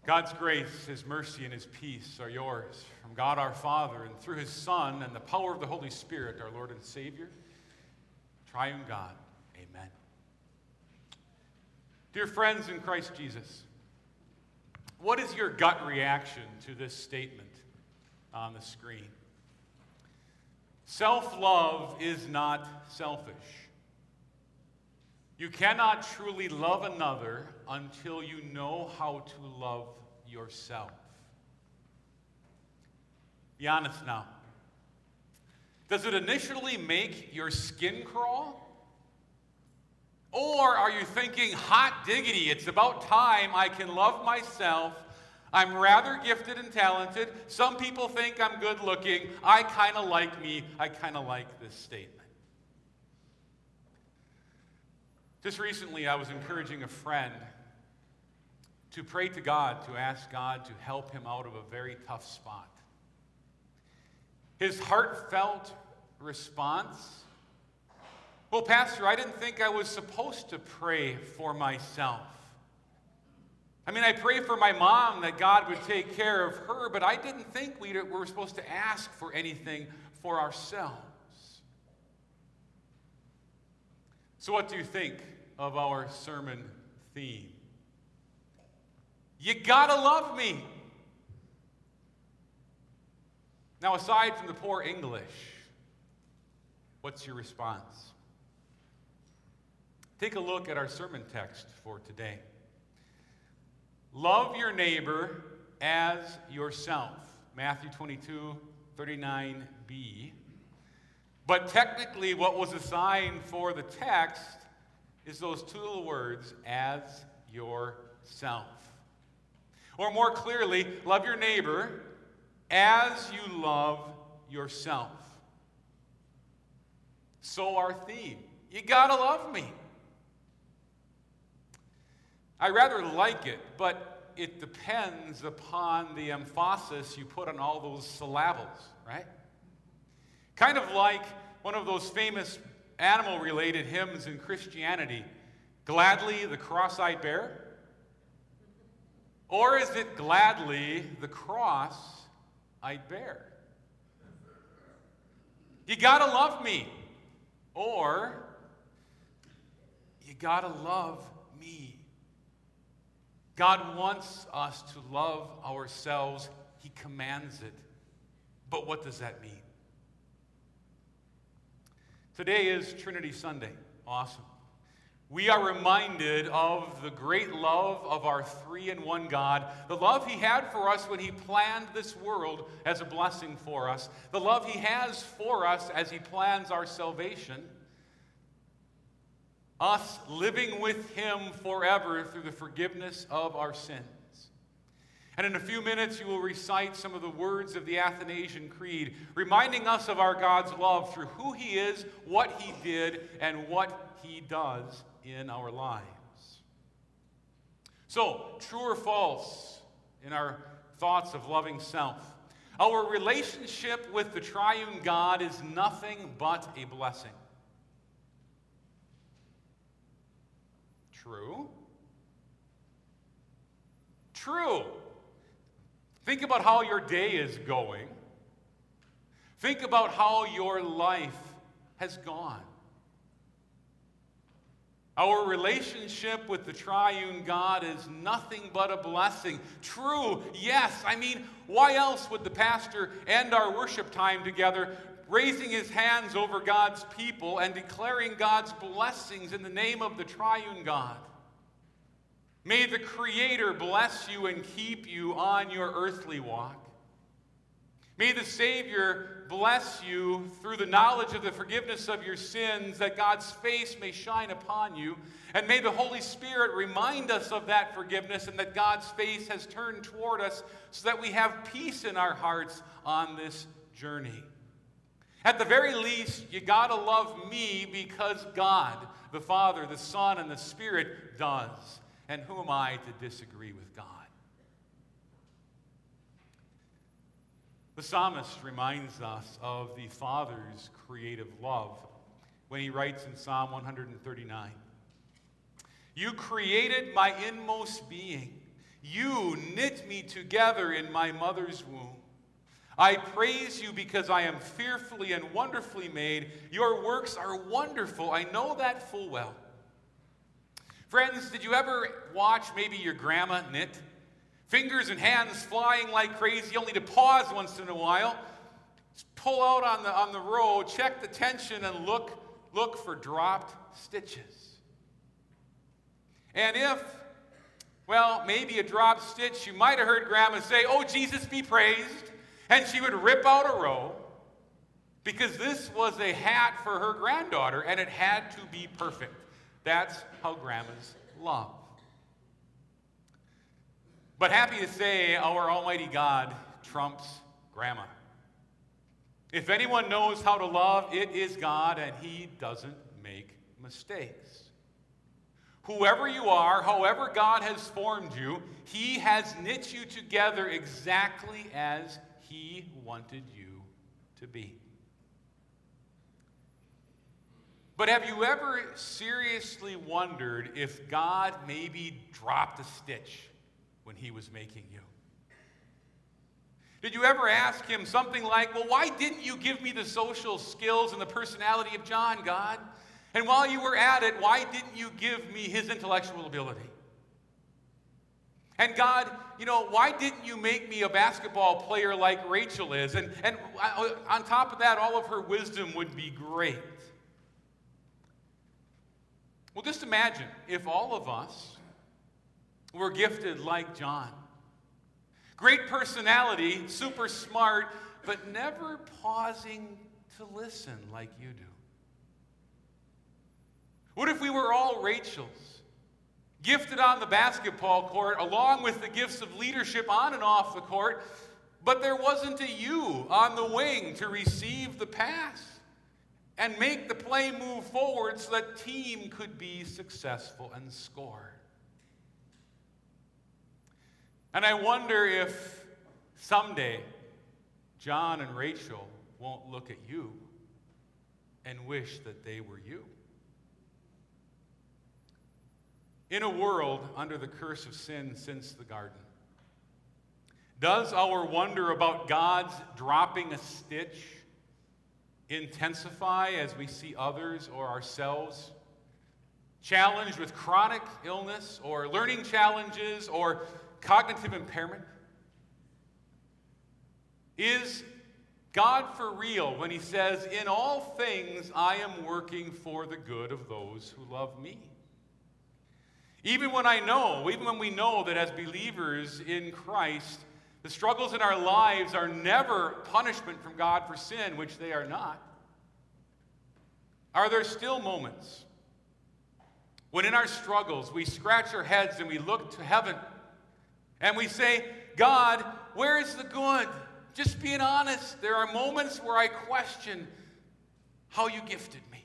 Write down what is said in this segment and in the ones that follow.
God's grace, His mercy, and His peace are yours from God our Father and through His Son and the power of the Holy Spirit, our Lord and Savior, triune God. Amen. Dear friends in Christ Jesus, what is your gut reaction to this statement on the screen? Self-love is not selfish. You cannot truly love another until you know how to love yourself. Be honest now. Does it initially make your skin crawl? Or are you thinking, hot diggity, it's about time I can love myself. I'm rather gifted and talented. Some people think I'm good looking. I kind of like me. I kind of like this statement. Just recently, I was encouraging a friend to pray to God, to ask God to help him out of a very tough spot. His heartfelt response, well, Pastor, I didn't think I was supposed to pray for myself. I mean, I pray for my mom that God would take care of her, but I didn't think we were supposed to ask for anything for ourselves. So what do you think of our sermon theme? You gotta love me. Now, aside from the poor English, what's your response? Take a look at our sermon text for today. Love your neighbor as yourself. Matthew 22:39b. But technically, what was assigned for the text is those two little words, as yourself. Or more clearly, love your neighbor as you love yourself. So our theme, you gotta love me. I rather like it, but it depends upon the emphasis you put on all those syllables, right? Kind of like one of those famous animal-related hymns in Christianity, Gladly the Cross I Bear? Or is it Gladly the Cross I Bear? You gotta love me. Or you gotta love me. God wants us to love ourselves. He commands it. But what does that mean? Today is Trinity Sunday. Awesome. We are reminded of the great love of our three-in-one God, the love He had for us when He planned this world as a blessing for us, the love He has for us as He plans our salvation, us living with Him forever through the forgiveness of our sins. And in a few minutes, you will recite some of the words of the Athanasian Creed, reminding us of our God's love through who He is, what He did, and what He does in our lives. So, true or false in our thoughts of loving self? Our relationship with the triune God is nothing but a blessing. True? True. Think about how your day is going. Think about how your life has gone. Our relationship with the triune God is nothing but a blessing. True, yes. I mean, why else would the pastor end our worship time together raising his hands over God's people and declaring God's blessings in the name of the triune God? May the Creator bless you and keep you on your earthly walk. May the Savior bless you through the knowledge of the forgiveness of your sins, that God's face may shine upon you. And may the Holy Spirit remind us of that forgiveness and that God's face has turned toward us so that we have peace in our hearts on this journey. At the very least, you gotta love me because God, the Father, the Son, and the Spirit does. And who am I to disagree with God? The psalmist reminds us of the Father's creative love when he writes in Psalm 139, "You created my inmost being. You knit me together in my mother's womb. I praise you because I am fearfully and wonderfully made. Your works are wonderful. I know that full well. Friends, did you ever watch maybe your grandma knit? Fingers and hands flying like crazy, only to pause once in a while. Just pull out on the row, check the tension, and look for dropped stitches. And if, well, maybe a dropped stitch, you might have heard Grandma say, "Oh, Jesus be praised." And she would rip out a row because this was a hat for her granddaughter, and it had to be perfect. That's how grandmas love. But happy to say, our Almighty God trumps grandma. If anyone knows how to love, it is God, and He doesn't make mistakes. Whoever you are, however God has formed you, He has knit you together exactly as He wanted you to be. But have you ever seriously wondered if God maybe dropped a stitch when He was making you? Did you ever ask Him something like, "Well, why didn't you give me the social skills and the personality of John, God? And while you were at it, why didn't you give me his intellectual ability? And God, why didn't you make me a basketball player like Rachel is? And on top of that, all of her wisdom would be great." Well, just imagine if all of us were gifted like John. Great personality, super smart, but never pausing to listen like you do. What if we were all Rachels, gifted on the basketball court, along with the gifts of leadership on and off the court, but there wasn't a you on the wing to receive the pass and make the play move forward so that team could be successful and score? And I wonder if someday John and Rachel won't look at you and wish that they were you. In a world under the curse of sin since the garden, does our wonder about God's dropping a stitch intensify as we see others or ourselves challenged with chronic illness or learning challenges or cognitive impairment? Is God for real when He says, "In all things I am working for the good of those who love me"? Even when we know that as believers in Christ, the struggles in our lives are never punishment from God for sin, which they are not, are there still moments when in our struggles we scratch our heads and we look to heaven and we say, "God, where is the good?" Just being honest, there are moments where I question how you gifted me.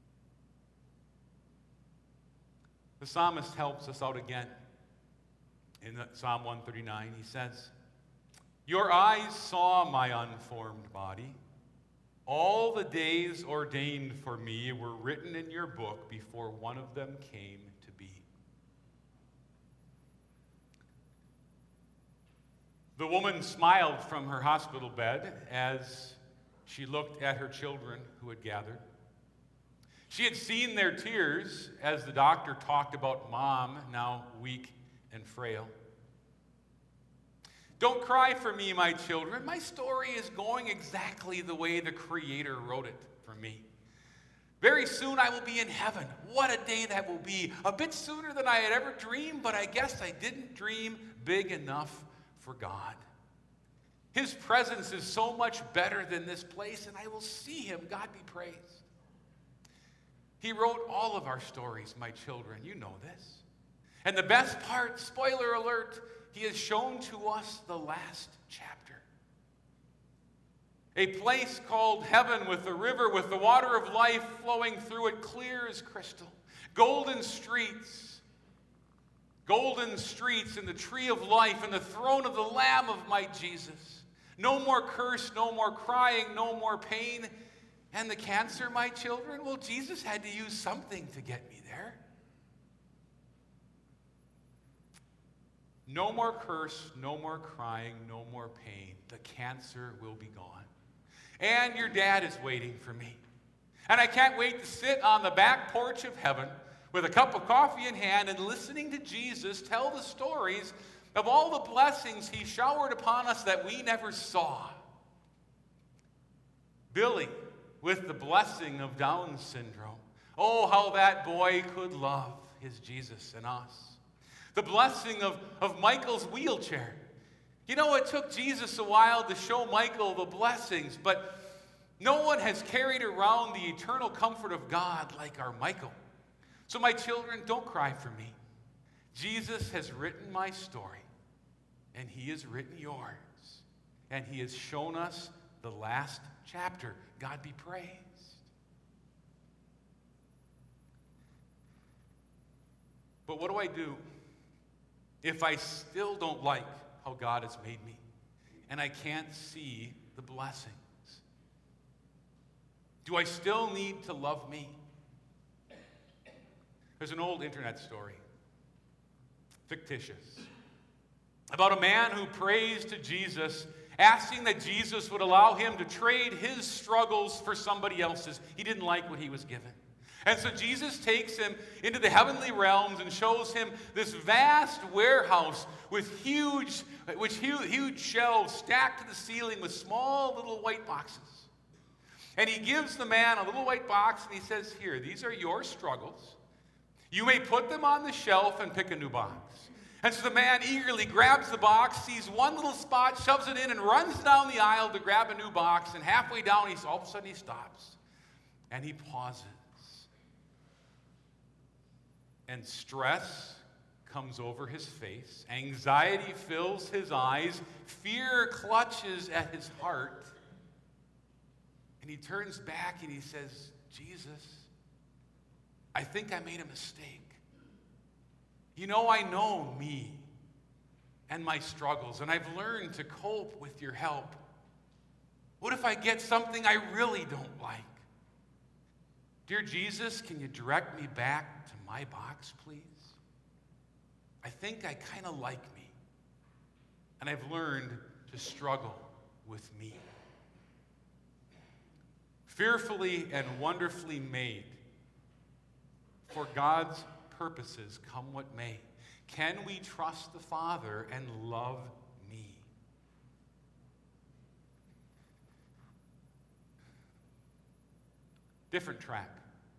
The psalmist helps us out again. In Psalm 139, he says, "Your eyes saw my unformed body. All the days ordained for me were written in your book before one of them came to be." The woman smiled from her hospital bed as she looked at her children who had gathered. She had seen their tears as the doctor talked about Mom, now weak and frail. "Don't cry for me, my children. My story is going exactly the way the Creator wrote it for me. Very soon I will be in heaven. What a day that will be. A bit sooner than I had ever dreamed, but I guess I didn't dream big enough for God. His presence is so much better than this place, and I will see Him. God be praised. He wrote all of our stories, my children. You know this. And the best part, spoiler alert, He has shown to us the last chapter. A place called heaven with a river with the water of life flowing through it, clear as crystal. Golden streets and the tree of life and the throne of the Lamb of my Jesus. No more curse, no more crying, no more pain. And the cancer, my children? Well, Jesus had to use something to get me there. No more curse, no more crying, no more pain. The cancer will be gone. And your dad is waiting for me. And I can't wait to sit on the back porch of heaven with a cup of coffee in hand and listening to Jesus tell the stories of all the blessings he showered upon us that we never saw. Billy, with the blessing of Down syndrome. Oh, how that boy could love his Jesus and us. The blessing of Michael's wheelchair. You know, it took Jesus a while to show Michael the blessings, but no one has carried around the eternal comfort of God like our Michael. So my children, don't cry for me. Jesus has written my story, and he has written yours, and he has shown us the last chapter. God be praised. But what do I do if I still don't like how God has made me and I can't see the blessings? Do I still need to love me? There's an old internet story, fictitious, about a man who prays to Jesus, asking that Jesus would allow him to trade his struggles for somebody else's. He didn't like what he was given. And so Jesus takes him into the heavenly realms and shows him this vast warehouse with huge shelves stacked to the ceiling with small little white boxes. And he gives the man a little white box and he says, here, these are your struggles. You may put them on the shelf and pick a new box. And so the man eagerly grabs the box, sees one little spot, shoves it in, and runs down the aisle to grab a new box. And halfway down, all of a sudden he stops. And he pauses. And stress comes over his face. Anxiety fills his eyes. Fear clutches at his heart. And he turns back and he says, Jesus, I think I made a mistake. You know, I know me and my struggles, and I've learned to cope with your help. What if I get something I really don't like? Dear Jesus, can you direct me back to my box, please? I think I kind of like me, and I've learned to struggle with me. Fearfully and wonderfully made, for God's purposes, come what may. Can we trust the Father and love me? Different track.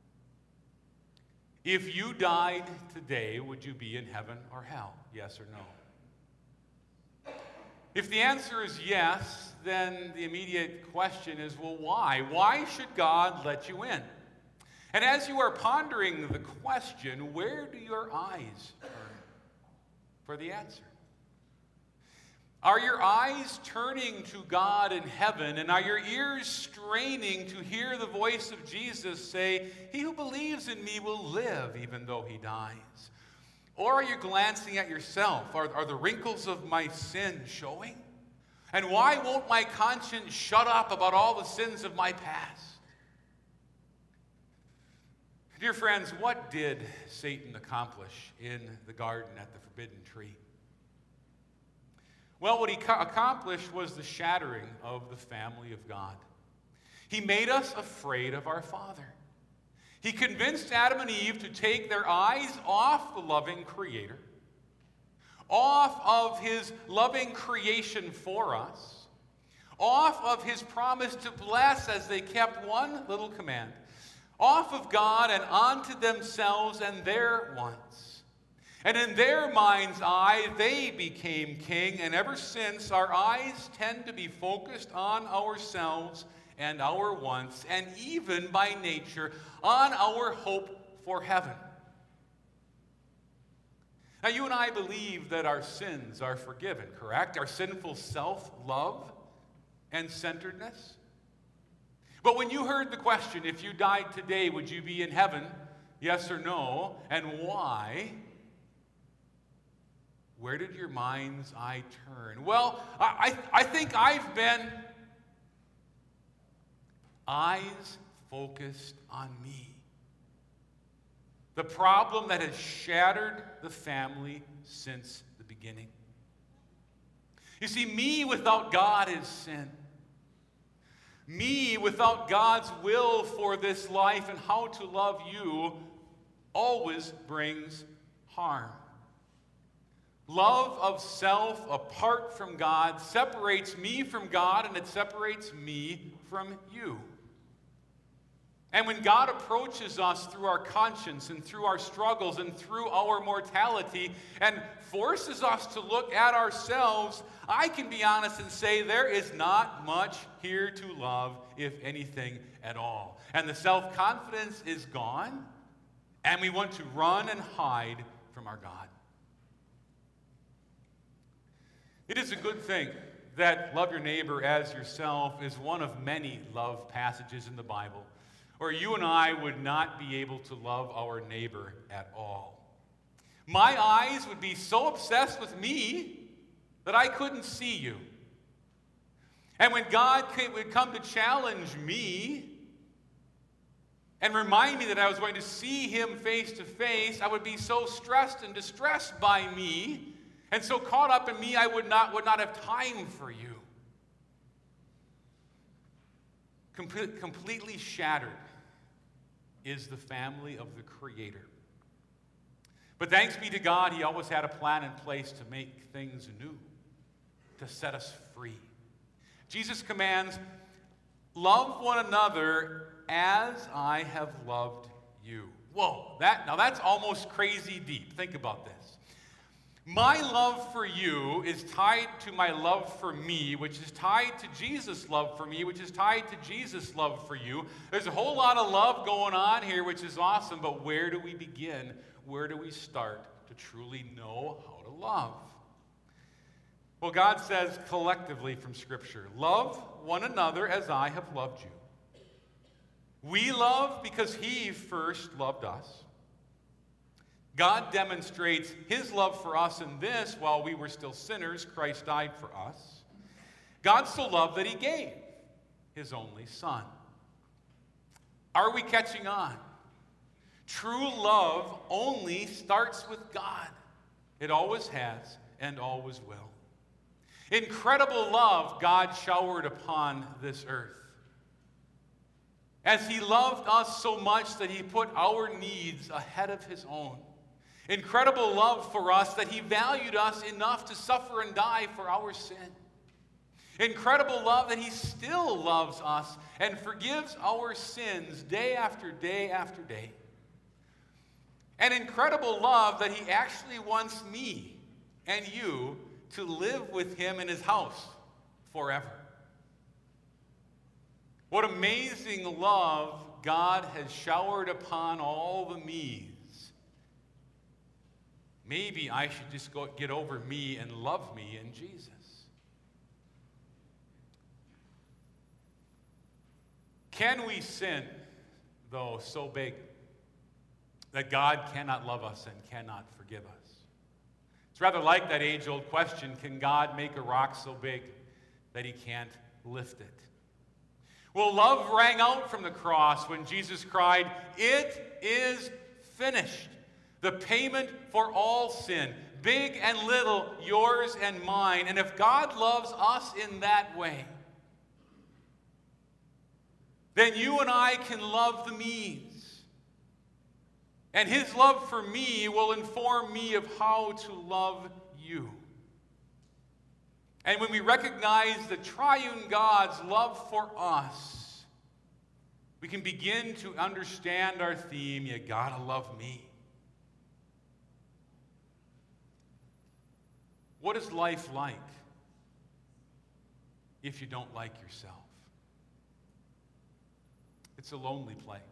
If you died today, would you be in heaven or hell? Yes or no? If the answer is yes, then the immediate question is, well, why? Why should God let you in? And as you are pondering the question, where do your eyes turn for the answer? Are your eyes turning to God in heaven, and are your ears straining to hear the voice of Jesus say, he who believes in me will live even though he dies? Or are you glancing at yourself? Are the wrinkles of my sin showing? And why won't my conscience shut up about all the sins of my past? Dear friends, what did Satan accomplish in the garden at the forbidden tree? Well, what he accomplished was the shattering of the family of God. He made us afraid of our Father. He convinced Adam and Eve to take their eyes off the loving Creator, off of his loving creation for us, off of his promise to bless as they kept one little command, off of God and onto themselves and their wants. And in their mind's eye, they became king, and ever since, our eyes tend to be focused on ourselves and our wants, and even by nature, on our hope for heaven. Now, you and I believe that our sins are forgiven, correct? Our sinful self-love and centeredness. But when you heard the question, if you died today, would you be in heaven? Yes or no? And why? Where did your mind's eye turn? Well, I think I've been eyes focused on me. The problem that has shattered the family since the beginning. You see, me without God is sin. Me without God's will for this life and how to love you always brings harm. Love of self apart from God separates me from God, and it separates me from you. And when God approaches us through our conscience and through our struggles and through our mortality and forces us to look at ourselves, I can be honest and say there is not much here to love, if anything at all. And the self-confidence is gone, and we want to run and hide from our God. It is a good thing that love your neighbor as yourself is one of many love passages in the Bible, or you and I would not be able to love our neighbor at all. My eyes would be so obsessed with me that I couldn't see you. And when God would come to challenge me and remind me that I was going to see him face to face, I would be so stressed and distressed by me and so caught up in me I would not have time for you. Completely shattered is the family of the Creator. But thanks be to God, he always had a plan in place to make things new, to set us free. Jesus commands, love one another as I have loved you. Whoa, that's almost crazy deep. Think about this. My love for you is tied to my love for me, which is tied to Jesus' love for me, which is tied to Jesus' love for you. There's a whole lot of love going on here, which is awesome, but where do we begin? Where do we start to truly know how to love? Well, God says collectively from Scripture, love one another as I have loved you. We love because he first loved us. God demonstrates his love for us in this: while we were still sinners, Christ died for us. God so loved that he gave his only Son. Are we catching on? True love only starts with God. It always has and always will. Incredible love God showered upon this earth, as he loved us so much that he put our needs ahead of his own. Incredible love for us that he valued us enough to suffer and die for our sin. Incredible love that he still loves us and forgives our sins day after day after day. An incredible love that he actually wants me and you to live with him in his house forever. What amazing love God has showered upon all the me's. Maybe I should just get over me and love me in Jesus. Can we sin, though, so big that God cannot love us and cannot forgive us? It's rather like that age-old question, can God make a rock so big that he can't lift it? Well, love rang out from the cross when Jesus cried, "It is finished." The payment for all sin, big and little, yours and mine. And if God loves us in that way, then you and I can love the me's. And his love for me will inform me of how to love you. And when we recognize the triune God's love for us, we can begin to understand our theme, you gotta love me. What is life like if you don't like yourself? It's a lonely place.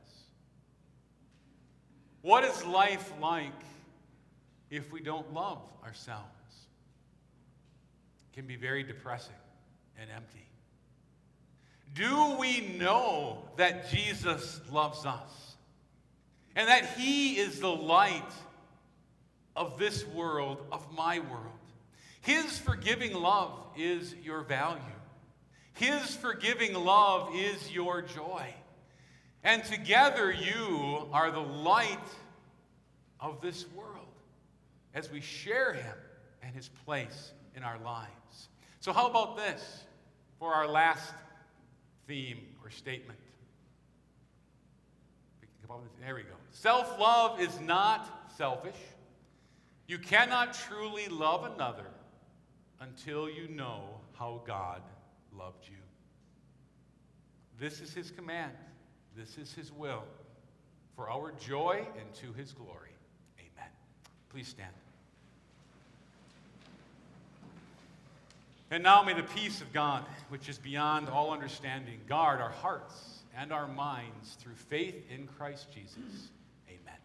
What is life like if we don't love ourselves? It can be very depressing and empty. Do we know that Jesus loves us and that he is the light of this world, of my world? His forgiving love is your value. His forgiving love is your joy. And together you are the light of this world as we share him and his place in our lives. So So how about this for our last theme or statement? There we go. Self-love is not selfish. You cannot truly love another until you know how God loved you. This is his command. This is his will for our joy and to his glory. Amen. Please stand. And now may the peace of God, which is beyond all understanding, guard our hearts and our minds through faith in Christ Jesus. Amen.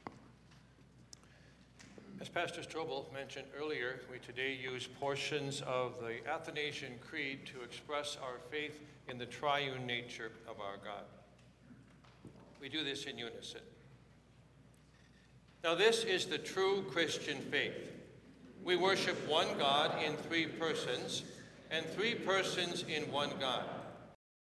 As Pastor Strobel mentioned earlier, we today use portions of the Athanasian Creed to express our faith in the triune nature of our God. We do this in unison. Now this is the true Christian faith. We worship one God in three persons, and three persons in one God.